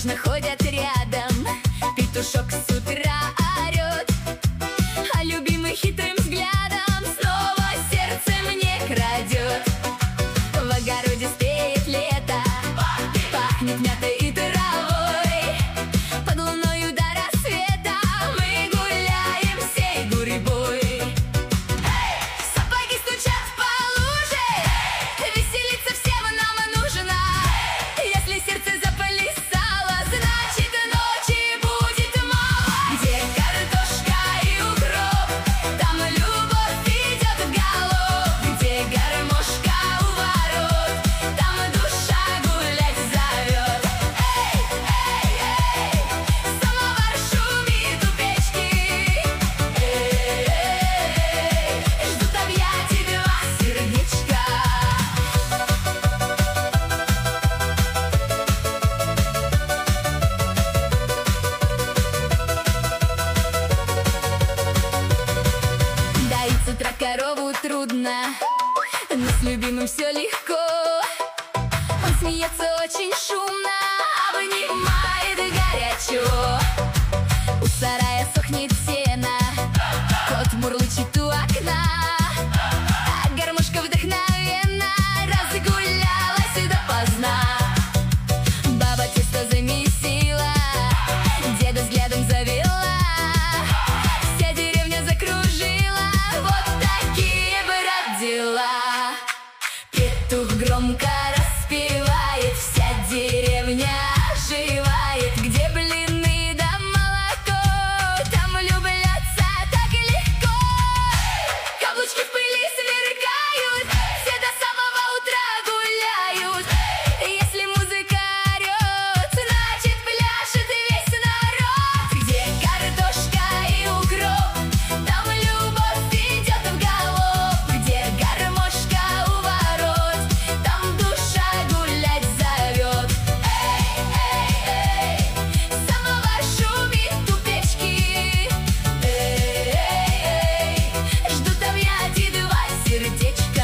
вечно ходят рядом. Петушок с утра орет, а любимый хитрым взглядом снова сердце мне крадет. В огороде спеет лето, пахнет мятой и травой. Под луною до рассвета мы гуляем всей гурьбой. Сапоги стучат по луже, веселиться всем нам нужно. Если сердце заплясало, значит ночи будет мало. Где картошка и укроп, там любовь идет в галоп. Где гармошка у ворот, там душа гулять зовет. Эй, эй, эй, самовар шумит у печки. Эй, ждут объятий два сердечка. Доить с утра корову трудно, но с любимым все легко. Он смеется очень шумно, обнимает горячо. У сарая сохнет сено, кот мурлычет у окна, а гармошка вдохновенно разгулялась допоздна. Баба тесто замесила, деда взглядом завела, вся деревня закружила. Вот такие, брат, дела. Петух громко распевает, вся деревня оживает. Где блины да молоко, там влюбляться так легко. Каблучки в пыли сверкают, все до самого утра гуляют. Если музыка орет, значит пляшет весь народ. Где картошка и укроп, там любовь идет в галоп. Где гармошка у ворот, там душа гулять зовет. Эй, эй, эй, самовар шумит у печки. Эй, эй, эй, ждут объятий два сердечка.